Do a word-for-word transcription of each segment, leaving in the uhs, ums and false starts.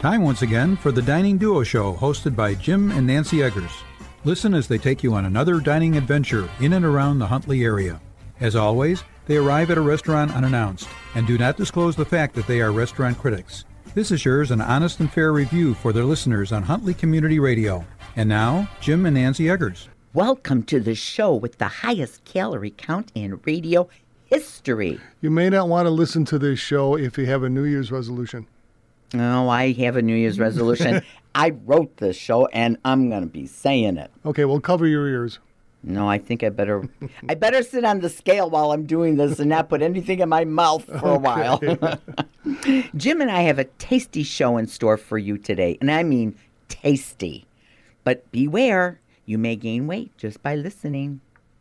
Time once again for the Dining Duo Show, hosted by Jim and Nancy Eggers. Listen as they take you on another dining adventure in and around the Huntley area. As always, they arrive at a restaurant unannounced and do not disclose the fact that they are restaurant critics. This assures an honest and fair review for their listeners on Huntley Community Radio. And now, Jim and Nancy Eggers. Welcome to the show with the highest calorie count in radio history. You may not want to listen to this show if you have a New Year's resolution. Oh, I have a New Year's resolution. I wrote this show, and I'm going to be saying it. Okay, well, cover your ears. No, I think I better I better sit on the scale while I'm doing this and not put anything in my mouth for a while. Jim and I have a tasty show in store for you today, and I mean tasty. But beware, you may gain weight just by listening.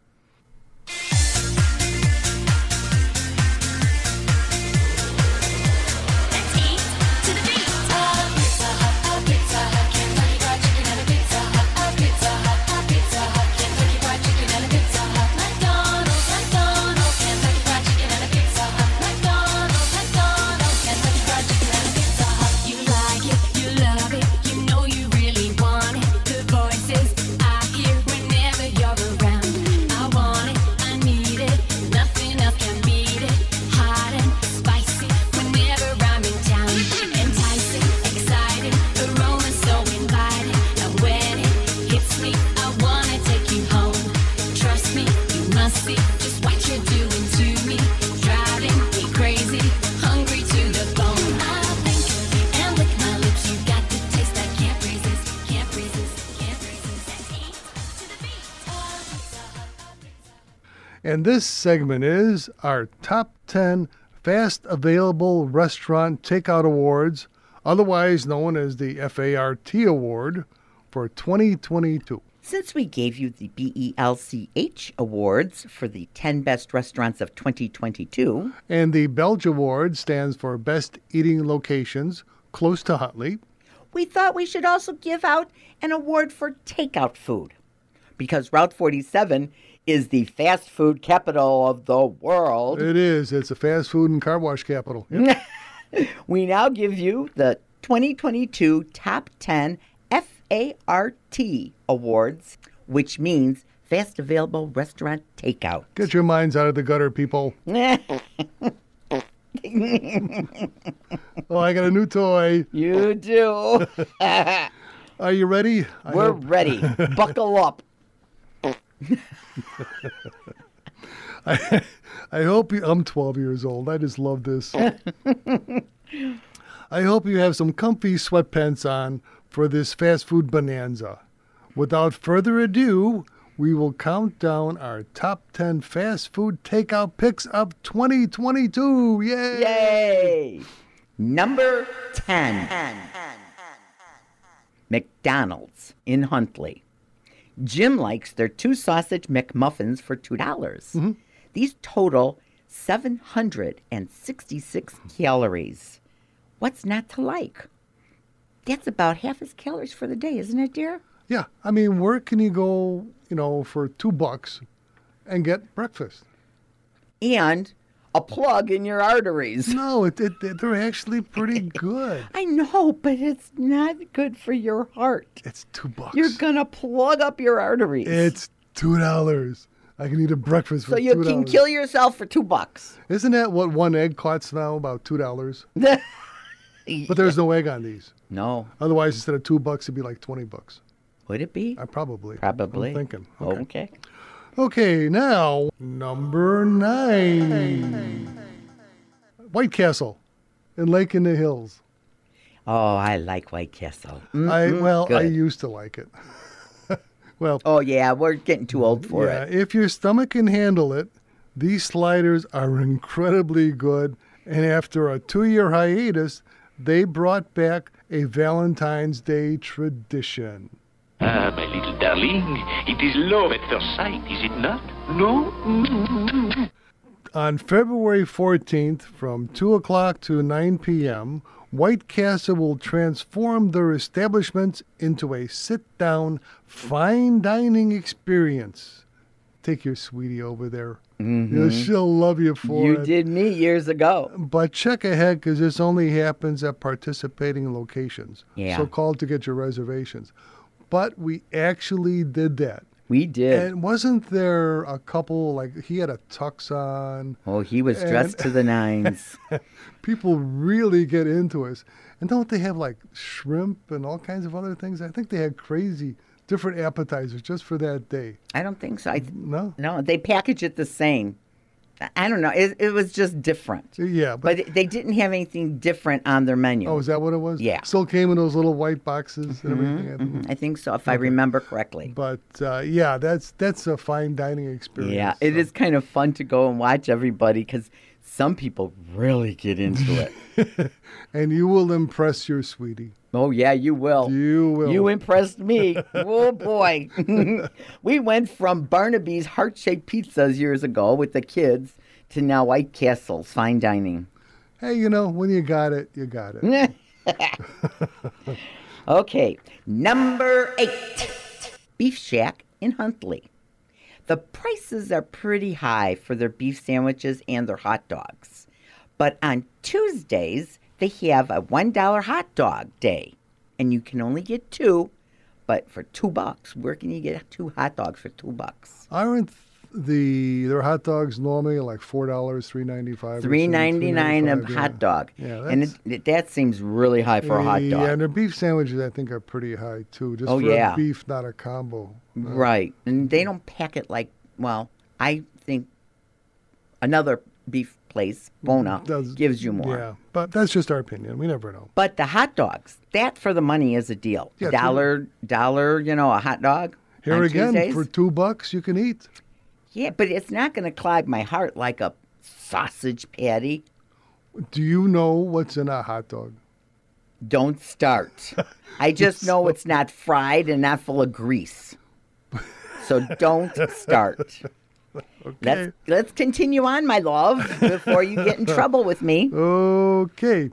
And this segment is our Top ten Fast Available Restaurant Takeout Awards, otherwise known as the F A R T Award for twenty twenty-two. Since we gave you the B E L C H Awards for the ten Best Restaurants of twenty twenty-two. And the Belge Award stands for Best Eating Locations close to Huntley. We thought we should also give out an award for takeout food, because Route forty-seven is the fast food capital of the world. It is. It's a fast food and car wash capital. Yep. We now give you the twenty twenty-two Top ten F A R T Awards, which means Fast Available Restaurant Takeout. Get your minds out of the gutter, people. Oh, I got a new toy. You do. Are you ready? I We're hope. ready. Buckle up. I, I hope you, I'm twelve years old. I just love this. I hope you have some comfy sweatpants on for this fast food bonanza. Without further ado, we will count down our top ten fast food takeout picks of twenty twenty-two. Yay! Yay! Number ten. McDonald's in Huntley. Jim likes their two sausage McMuffins for two dollars. Mm-hmm. These total seven hundred sixty-six calories. What's not to like? That's about half his calories for the day, isn't it, dear? Yeah, I mean, where can you go, you know, for two bucks and get breakfast? And a plug in your arteries. No, it, it, they're actually pretty good. I know, but it's not good for your heart. It's two bucks. You're going to plug up your arteries. It's two dollars. I can eat a breakfast for so two you dollars. can kill yourself for two bucks. Isn't that what one egg costs now, about two dollars? But there's no egg on these. No. Otherwise, instead of two bucks, it'd be like twenty bucks. Would it be? I probably. Probably. I'm thinking. Okay. okay. Okay, now, number nine. White Castle in Lake in the Hills. Oh, I like White Castle. Mm-hmm. I Well, Good. I used to like it. Well. Oh, yeah, we're getting too old for yeah, it. If your stomach can handle it, these sliders are incredibly good. And after a two-year hiatus, they brought back a Valentine's Day tradition. Ah, my little darling, it is love at first sight, is it not? No? Mm-hmm. On February fourteenth, from two o'clock to nine p.m., White Castle will transform their establishments into a sit-down, fine dining experience. take your sweetie over there. Mhm. You know, she'll love you for You it. did me years ago. But check ahead because this only happens at participating locations. Yeah. So call to get your reservations. But we actually did that. We did. And wasn't there a couple, like he had a tux on? Oh, he was dressed and- to the nines. People really get into us. And don't they have like shrimp and all kinds of other things? I think they had crazy different appetizers just for that day. I don't think so. I, No? no, they package it the same. I- I don't know. It, it was just different. Yeah. But, But they didn't have anything different on their menu. oh, is that what it was? Yeah. Still came in those little white boxes and everything. I think. Mhm, I think so, if I remember correctly. But uh, yeah, that's that's a fine dining experience. Yeah, it so. is kind of fun to go and watch everybody because some people really get into it. And you will impress your sweetie. Oh, yeah, you will. You will. You impressed me. Oh, boy. We went from Barnaby's heart-shaped pizzas years ago with the kids to now White Castle's fine dining. Hey, you know, when you got it, you got it. Okay, number eight. Beef Shack in Huntley. The prices are pretty high for their beef sandwiches and their hot dogs. But on Tuesdays, they have a one dollar hot dog day. And you can only get two, but for two bucks, where can you get two hot dogs for two bucks? Aren't the their hot dogs normally like four dollars, three ninety five, Three ninety nine a yeah. hot dog. Yeah, and it, it, that seems really high for a hot dog. Yeah, and their beef sandwiches I think are pretty high too. Just Oh, for yeah. a beef, not a combo. Uh, Right. And they don't pack it like, well, I think another beef place, Bona, does- gives you more. Yeah, but that's just our opinion. We never know. But the hot dogs, that for the money is a deal. Yeah, dollar, dollar, you know, a hot dog. Here on again, Tuesdays. for two bucks, you can eat. Yeah, but it's not going to clog my heart like a sausage patty. Do you know what's in a hot dog? Don't start. I just know it's not fried and not full of grease. So don't start. Let's let's continue on, my love, before you get in trouble with me. Okay.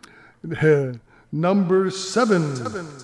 Number seven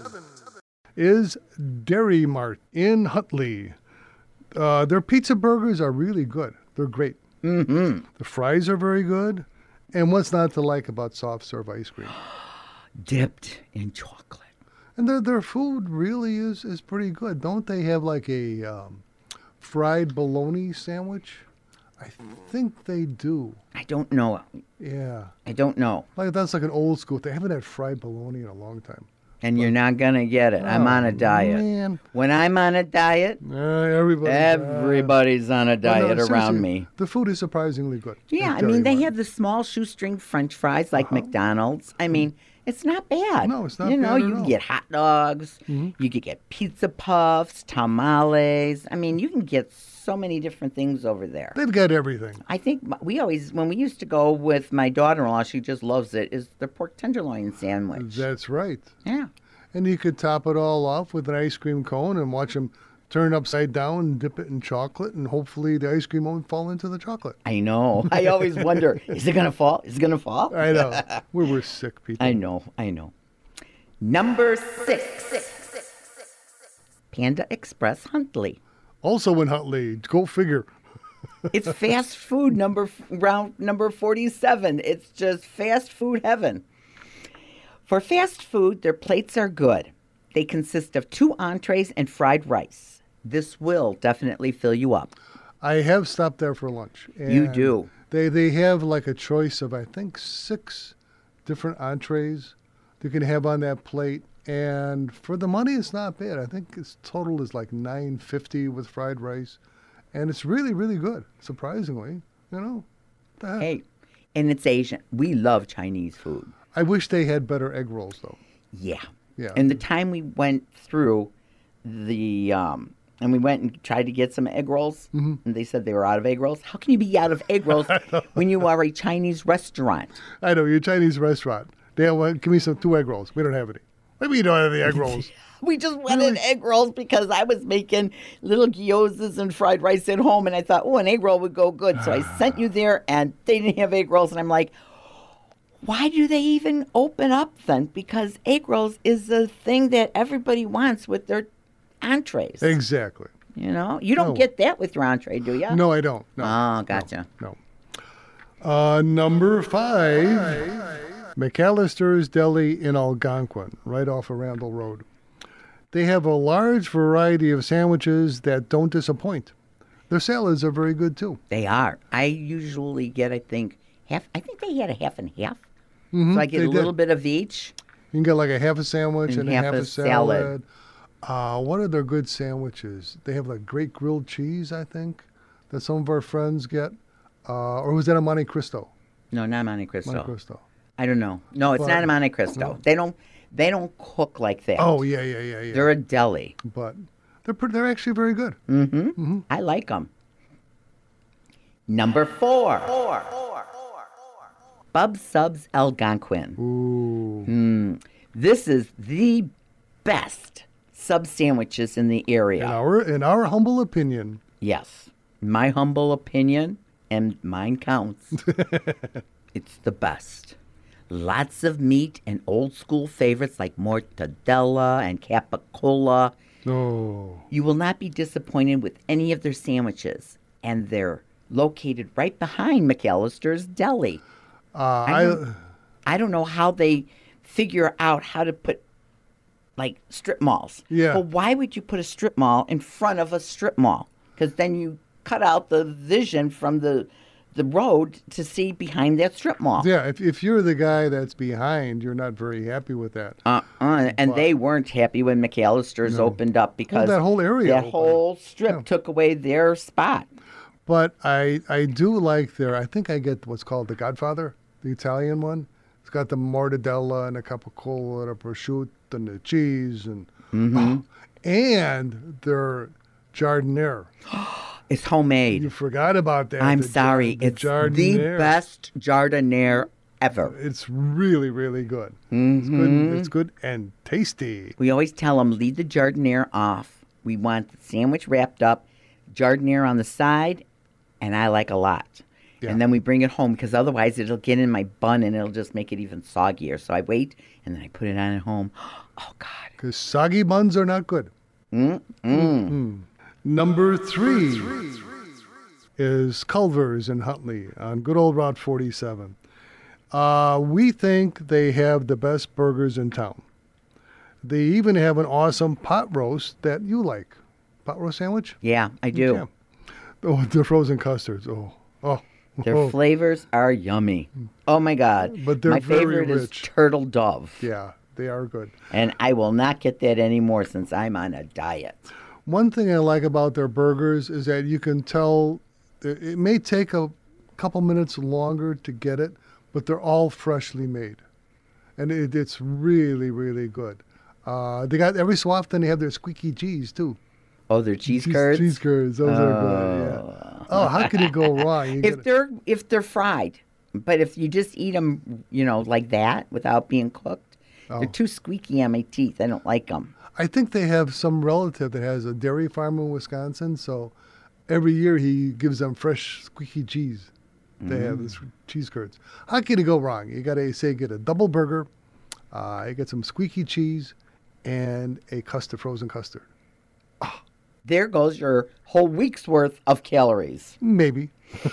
is Dairy Mart in Huntley. Uh, their pizza burgers are really good. They're great. Mm-hmm. The fries are very good. And what's not to like about soft serve ice cream? Dipped in chocolate. And their their food really is, is pretty good. Don't they have like a um, fried bologna sandwich? I think they do. I don't know. Yeah. I don't know. Like that's like an old school. They haven't had fried bologna in a long time. And you're not going to get it. I'm Oh, on a diet. Man. When I'm on a diet, Uh, everybody. everybody's on a diet around me. The food is surprisingly good. Yeah, at I mean, Dairy they Mart. have the small shoestring French fries like McDonald's. I mean, it's not bad. No, it's not You know, bad you at can all. get hot dogs. You could get pizza puffs, tamales. I mean, you can get so many different things over there. They've got everything. I think m- we always, when we used to go with my daughter-in-law, she just loves it, is the pork tenderloin sandwich. That's right. Yeah. And you could top it all off with an ice cream cone and watch them turn upside down and dip it in chocolate, and hopefully the ice cream won't fall into the chocolate. I know. I always wonder, is it going to fall? Is it going to fall? I know. we were sick people. I know, I know. Number six, Panda Express Huntley. Also in Huntley. Go figure. It's fast food number f- round number forty-seven. It's just fast food heaven. For fast food, their plates are good. They consist of two entrees and fried rice. This will definitely fill you up. I have stopped there for lunch. You and do. They they have like a choice of I think six different entrees you can have on that plate, and for the money it's not bad. I think its total is like nine fifty with fried rice, and it's really really good. Surprisingly, you know. What the heck? Hey, and it's Asian. We love Chinese food. I wish they had better egg rolls though. Yeah. Yeah. And the time we went through the, um, and we went and tried to get some egg rolls, Mm-hmm. and they said they were out of egg rolls. How can you be out of egg rolls when you are a Chinese restaurant? I know you're a Chinese restaurant. They want give me some two egg rolls. We don't have any. Maybe you don't have any egg rolls. We just wanted egg rolls because I was making little gyozas and fried rice at home, and I thought, oh, an egg roll would go good. So I sent you there, and they didn't have egg rolls, and I'm like, why do they even open up then? Because egg rolls is the thing that everybody wants with their entrees. Exactly. You know, you don't No. get that with your entree, do you? No, I don't. No. Oh, gotcha. No. Uh, number five, McAllister's Deli in Algonquin, right off of Randall Road. They have a large variety of sandwiches that don't disappoint. Their salads are very good too. They are. I usually get, I think, half. I think they had a half and half. Mhm, So I get they a little did. bit of each. You can get like a half a sandwich and, And a half half a a salad. Uh, what are their good sandwiches? They have like great grilled cheese, I think, that some of our friends get. Uh, or was that a Monte Cristo? No, not Monte Cristo. Monte Cristo. I don't know. No, it's But- not a Monte Cristo. no. They don't. They don't cook like that. Oh yeah, yeah, yeah, yeah. They're a deli. but they're pretty, they're actually very good. Mm-hmm. I like them. Number four. Bub Subs Algonquin. Ooh. This is the best sub sandwiches in the area. In our in our humble opinion, Yes. My humble opinion, and mine counts. It's the best. Lots of meat and old school favorites like mortadella and capicola. oh, You will not be disappointed with any of their sandwiches. And they're located right behind McAllister's Deli. uh, I I, don't- I don't know how they figure out how to put like strip malls. Yeah. But why would you put a strip mall in front of a strip mall? Because then you cut out the vision from the the road to see behind that strip mall. yeah. If if you're the guy that's behind, you're not very happy with that. Uh-uh. And But- they weren't happy when McAllister's opened up because that whole area that opened. whole strip Yeah. took away their spot. But I I do like their. I think I get what's called the Godfather, the Italian one. It's got the mortadella and a capicola and a prosciutto and the cheese and oh, and their jardiniere. It's homemade. You forgot about that. I'm the jar- sorry. the It's the jardiniere. best jardiniere ever. It's really, really good. It's good. It's good and tasty. We always tell them, leave the jardiniere off. We want the sandwich wrapped up, jardiniere on the side, and I like a lot. Yeah. And then we bring it home because otherwise it'll get in my bun and it'll just make it even soggier. So I wait and then I put it on at home. Oh, God. Because soggy buns are not good. Mm-mm. Mm. Number three is Culver's in Huntley on good old Route forty-seven. Uh, we think they have the best burgers in town. They even have an awesome pot roast that you like. Pot roast sandwich? Yeah, I do. Yeah. Oh, the frozen custards. Oh, oh. Their oh. flavors are yummy. Oh, my God. But they're my very favorite is rich. turtle dove. Yeah, they are good. And I will not get that anymore since I'm on a diet. One thing I like about their burgers is that you can tell it it may take a couple minutes longer to get it, but they're all freshly made. And it, it's really, really good. Uh, they got every so often they have their squeaky cheese too. Oh, their cheese curds? Cheese curds, those are good. Yeah. Oh, how could it go wrong? You if get- they're if they're fried, but if you just eat them, you know, like that without being cooked, Oh. they're too squeaky on my teeth. I don't like them. I think they have some relative that has a dairy farm in Wisconsin, so every year he gives them fresh squeaky cheese. They have this cheese curds. How can it go wrong? You got to say get a double burger, uh, you get some squeaky cheese, and a custard, frozen custard. There goes your whole week's worth of calories. Maybe.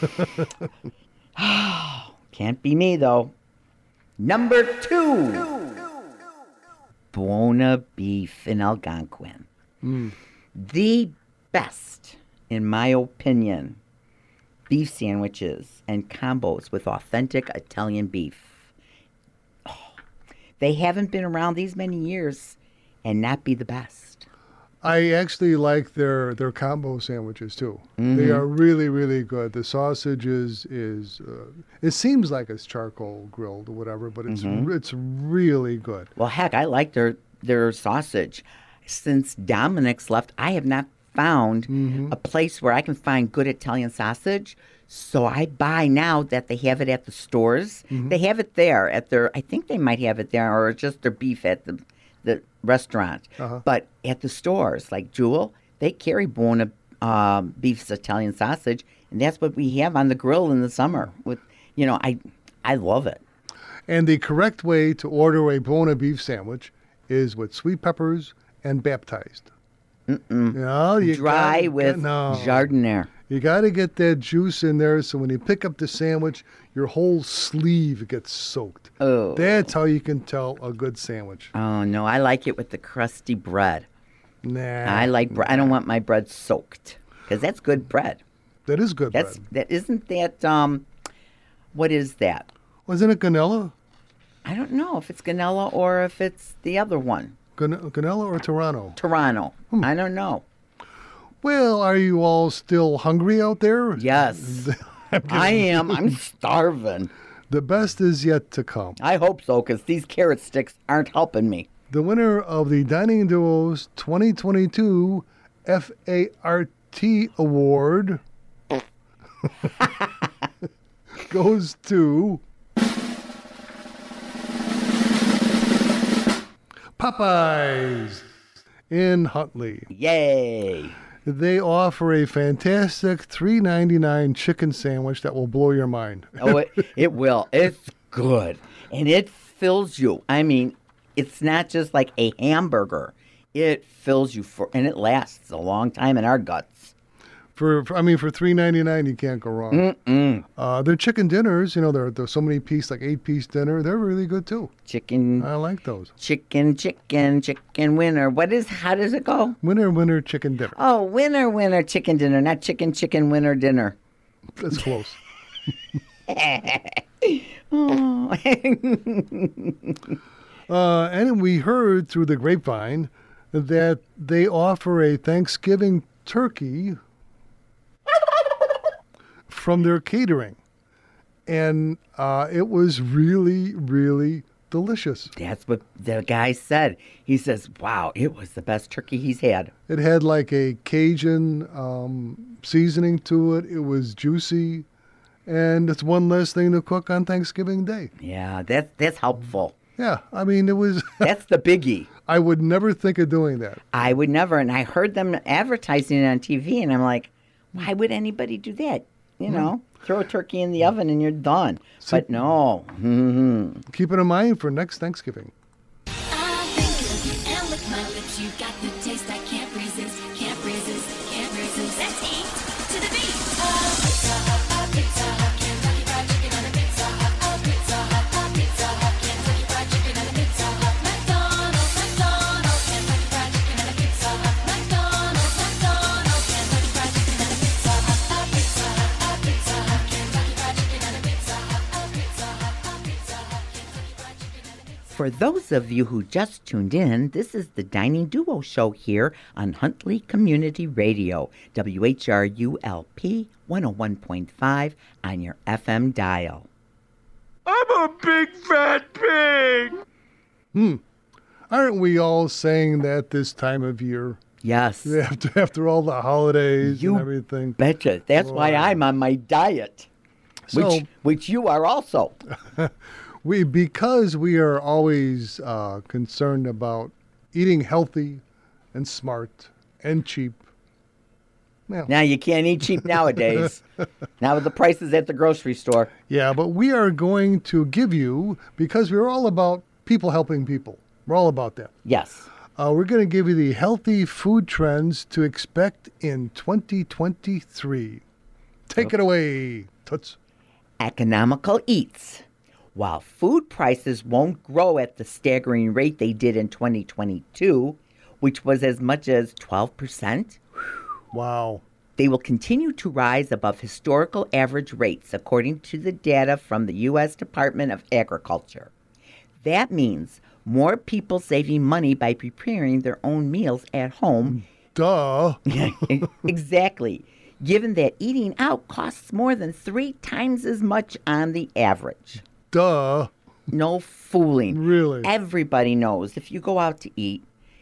Can't be me though. Number two, Buona beef in Algonquin. The best, in my opinion, beef sandwiches and combos with authentic Italian beef. Oh, they haven't been around these many years and not be the best. I actually like their their combo sandwiches too. They are really really good. The sausage is is uh, it seems like it's charcoal grilled or whatever, but it's it's really good. Well, heck, I like their their sausage. Since Dominic's left, I have not found a place where I can find good Italian sausage. So I buy now that they have it at the stores. They have it there at their. I think they might have it there, or just their beef at the the restaurant. Uh-huh. But at the stores, like Jewel, they carry Buona um, beef's Italian sausage, and that's what we have on the grill in the summer. With you know, I I love it. And the correct way to order a Buona beef sandwich is with sweet peppers and baptized. Mm-mm. No, you Dry gotta- with no. Jardiniere. You got to get that juice in there so when you pick up the sandwich, your whole sleeve gets soaked. Oh. That's how you can tell a good sandwich. Oh, no, I like it with the crusty bread. Nah. I like bread. I don't want my bread soaked because that's good bread. That is good That's bread. that isn't that um what is that? Wasn't it Ganella? I don't know if it's Ganella or if it's the other one. Gan- Ganella or Toronto? Toronto. Hmm. I don't know. Well, are you all still hungry out there? Yes. I am. I'm starving. The best is yet to come. I hope so because these carrot sticks aren't helping me. The winner of the Dining Duos twenty twenty-two F A R T Award goes to Popeyes in Huntley. Yay. They offer a fantastic three ninety-nine chicken sandwich that will blow your mind. Oh, it, it will. It's good. And it fills you. I mean, it's not just like a hamburger. It fills you for, and it lasts a long time in our guts. For, for I mean, for three ninety-nine, you can't go wrong. Mm-mm. Uh, their chicken dinners, you know, they're, they're so many piece, like eight piece dinner. They're really good too. Chicken, I like those. chicken, chicken, chicken winner. What is, how does it go? Winner, winner, chicken dinner. Oh, winner, winner, chicken dinner, not chicken, chicken, winner dinner. That's close. Oh. uh, and we heard through the grapevine that they offer a Thanksgiving turkey from their catering. And uh, it was really, really delicious. That's what the guy said. He says, wow, it was the best turkey he's had. It had like a Cajun um, seasoning to it. It was juicy. And it's one less thing to cook on Thanksgiving Day. Yeah, that's, that's helpful. Yeah, I mean, it was, That's the biggie. I would never think of doing that. I would never. And I heard them advertising it on T V, and I'm like, why would anybody do that? You know, throw a turkey in the oven and you're done. But no. Mm-hmm. Keep it in mind for next Thanksgiving. I think of you and lick my lips. You got the taste I can't resist, can't resist, can't resist. Let's eat to the beat. Oh, Pizza Hut, oh, Pizza Hut, Kentucky Fried Chicken on a Pizza Hut, oh, Pizza Hut, oh, Pizza Hut, Kentucky Fried Chicken on a Pizza Hut, McDonald's, McDonald's, Kentucky Fried Chicken on a Pizza Hut, McDonald's, McDonald's, Kentucky Fried Chicken on a Pizza Hut, oh, Pizza Hut, oh, Pizza Hut, Kentucky Fried Chicken on a Pizza Hut, oh, Pizza Hut, oh, Pizza Hut, Kentucky Fried Chicken on a Pizza Hut. For those of you who just tuned in, this is the Dining Duo Show here on Huntley Community Radio, W H R U L P one oh one point five on your F M dial. I'm a big fat pig! Aren't we all saying that this time of year? Yes. After, after all the holidays You and everything. betcha. That's why Wow. I'm on my diet, So- which, which you are also. We because we are always uh, concerned about eating healthy and smart and cheap. Well, Now, you can't eat cheap nowadays. Now with the prices at the grocery store. yeah, but we are going to give you, because we're all about people helping people. We're all about that. Yes. Uh, we're going to give you the healthy food trends to expect in twenty twenty-three. Take it away, Toots. Economical eats. While food prices won't grow at the staggering rate they did in twenty twenty-two, which was as much as twelve percent, Wow. they will continue to rise above historical average rates, according to the data from the U S Department of Agriculture. That means more people saving money by preparing their own meals at home. Duh. Exactly. Given that eating out costs more than three times as much on the average. Duh. No fooling. Really? Everybody knows if you go out to eat,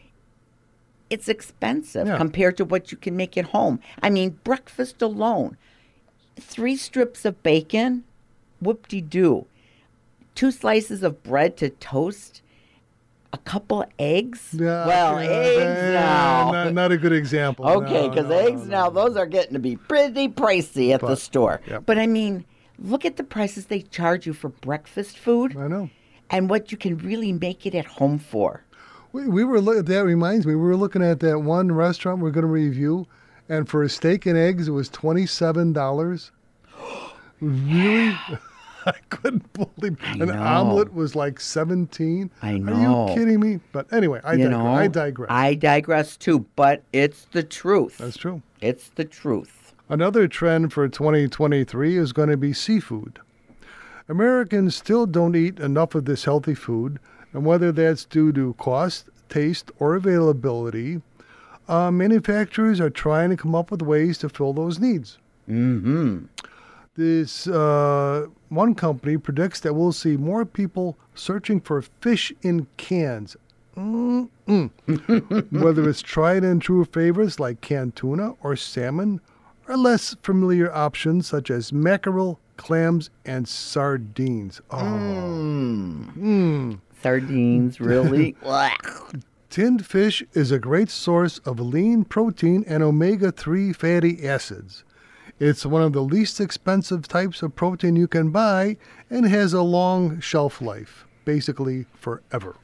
it's expensive Yeah. compared to what you can make at home. I mean, breakfast alone, three strips of bacon, whoop-de-doo. Two slices of bread to toast, a couple eggs. Yeah, well, yeah, eggs yeah, now. Not, not a good example. Okay, No, because no, eggs no, now, no. those are getting to be pretty pricey at the But- store. yep. But I mean, look at the prices they charge you for breakfast food I know. and what you can really make it at home for. We, we were look, that reminds me, we were looking at that one restaurant we're going to review, and for a steak and eggs, it was twenty-seven dollars. Really? I couldn't believe I an know. omelet was like seventeen. I Are know. you kidding me? But anyway, I You digress. know, I digress. I digress too, but it's the truth. That's true. It's the truth. Another trend for twenty twenty-three is going to be seafood. Americans still don't eat enough of this healthy food, and whether that's due to cost, taste, or availability, uh, manufacturers are trying to come up with ways to fill those needs. Mm-hmm. This uh, one company predicts that we'll see more people searching for fish in cans. Mm-mm. Whether it's tried and true favorites like canned tuna or salmon, or less familiar options such as mackerel, clams, and sardines. Oh. Mm. Sardines, really? Tinned fish is a great source of lean protein and omega three fatty acids. It's one of the least expensive types of protein you can buy and has a long shelf life, basically forever.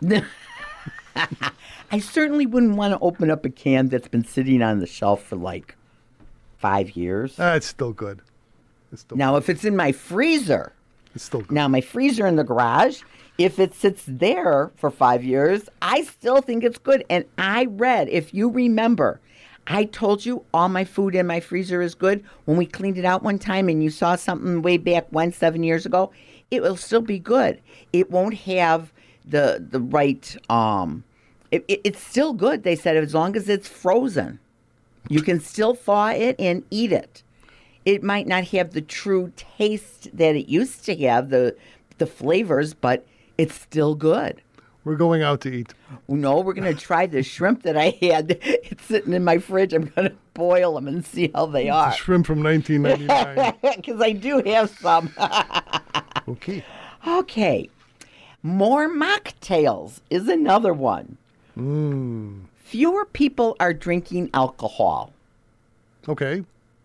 I certainly wouldn't want to open up a can that's been sitting on the shelf for like five years. That's still good. It's still, Now, if it's in my freezer, it's still good. now my freezer in the garage, if it sits there for five years, I still think it's good. And I read, if you remember, I told you all my food in my freezer is good. When we cleaned it out one time and you saw something way back when, seven years ago, it will still be good. It won't have the the right, um, it, it, it's still good, they said, as long as it's frozen. You can still thaw it and eat it. It might not have the true taste that it used to have, the the flavors, but it's still good. We're going out to eat. No, we're going to try the shrimp that I had. It's sitting in my fridge. I'm going to boil them and see how they are. Shrimp from nineteen ninety-nine. Because I do have some. Okay. Okay. More mocktails is another one. Mm. Fewer people are drinking alcohol. Okay.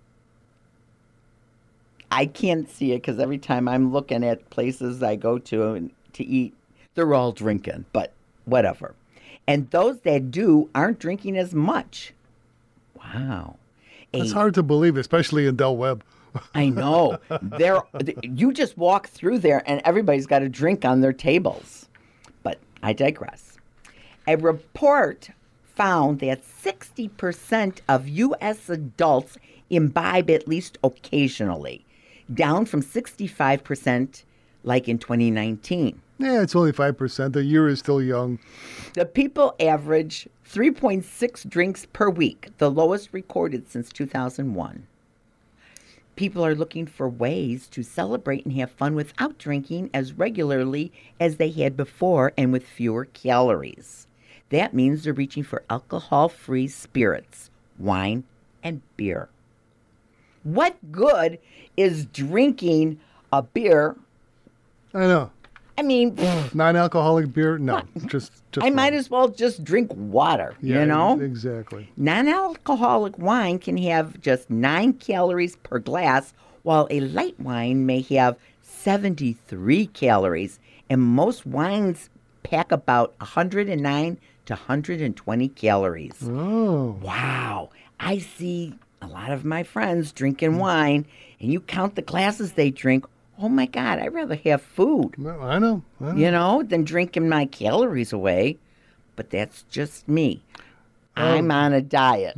I can't see it because every time I'm looking at places I go to and to eat, they're all drinking, but whatever. And those that do aren't drinking as much. Wow. It's A- hard to believe, especially in Del Webb. I know. There, you just walk through there and everybody's got a drink on their tables. But I digress. A report found that sixty percent of U S adults imbibe at least occasionally, down from sixty-five percent like in twenty nineteen. Yeah, it's only five percent. The year is still young. The people average three point six drinks per week, the lowest recorded since two thousand one. People are looking for ways to celebrate and have fun without drinking as regularly as they had before and with fewer calories. That means they're reaching for alcohol-free spirits, wine, and beer. What good is drinking a beer? I know. I mean, Non-alcoholic beer? No. Just, just I might wrong. as well just drink water, Yeah, you know? Exactly. Non-alcoholic wine can have just nine calories per glass, while a light wine may have seventy-three calories. And most wines pack about one hundred nine to one hundred twenty calories. Oh. Wow. I see a lot of my friends drinking wine, and you count the glasses they drink. Oh, my God, I'd rather have food, Well, I know. I know. you know, than drinking my calories away. But that's just me. I'm on a diet.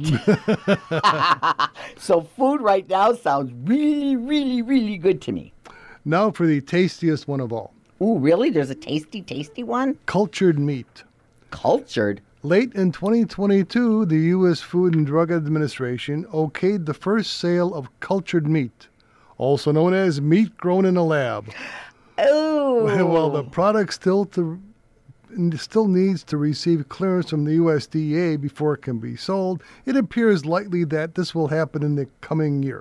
So food right now sounds really, really, really good to me. Now for the tastiest one of all. Ooh, really? There's a tasty, tasty one? Cultured meat. Cultured? Late in twenty twenty-two, the U S Food and Drug Administration okayed the first sale of cultured meat, also known as meat grown in a lab. Oh. While the product still to, still needs to receive clearance from the U S D A before it can be sold, it appears likely that this will happen in the coming year.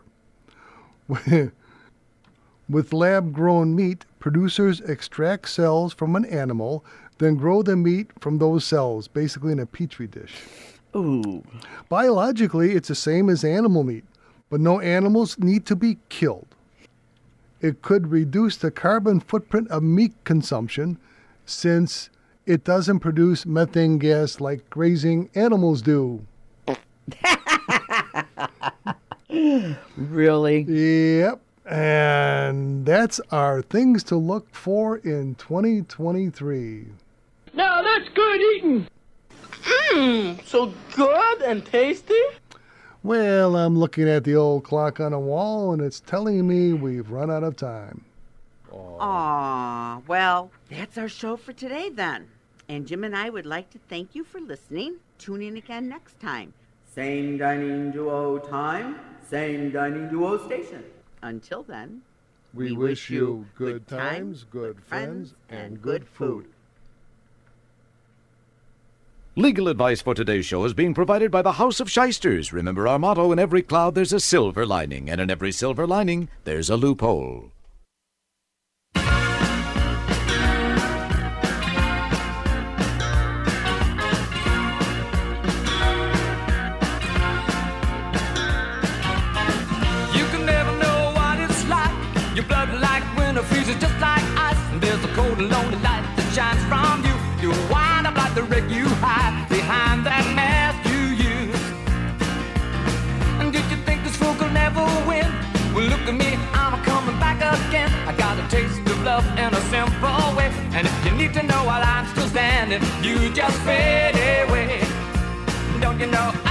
With lab-grown meat, producers extract cells from an animal, then grow the meat from those cells, basically in a petri dish. Ooh. Biologically, it's the same as animal meat, but no animals need to be killed. It could reduce the carbon footprint of meat consumption since it doesn't produce methane gas like grazing animals do. Really? Yep. And that's our things to look for in twenty twenty-three. Now that's good eating. Mmm, so good and tasty. Well, I'm looking at the old clock on the wall, and it's telling me we've run out of time. Aw, well, that's our show for today then. And Jim and I would like to thank you for listening. Tune in again next time. Same Dining Duo time, same Dining Duo station. Until then, We, wish you good times, good friends, and good food. Legal advice for today's show is being provided by the House of Shysters. Remember our motto, in every cloud there's a silver lining, and in every silver lining there's a loophole. You can never know what it's like. Your blood like winter freezes just like ice. And there's a cold and lonely light that shines from you. You wind up like the wreck you hide behind that mask you use. And did you think this fool could never win? Well, look at me, I'm coming back again. I got a taste of love in a simple way. And if you need to know while I'm still standing, you just fade away. Don't you know